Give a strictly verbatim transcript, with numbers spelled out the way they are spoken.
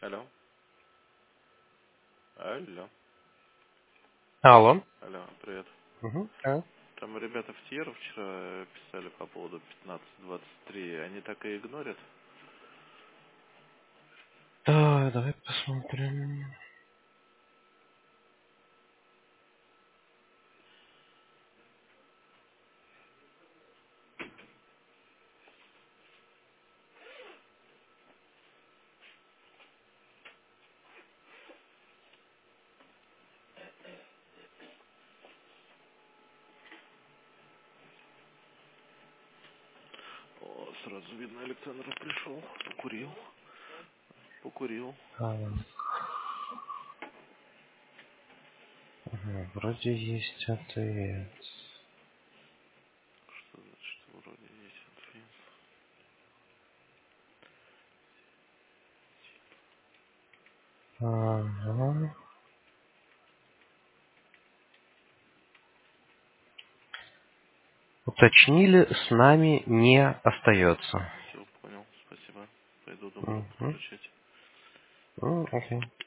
Алло. Алло. Алло. Алло, привет. Угу. Да. Там ребята в Тьеру вчера писали по поводу пятнадцать двадцать три. Они так и игнорят? Так, давай посмотрим. О, сразу видно, Александр пришел. Покурил. Покурил. Так, ага, вроде есть ответ. Что значит вроде есть ответ? Ага. Уточнили, с нами не остается. Все, понял. Спасибо. Пойду домой Угу. включать. Ну, окей.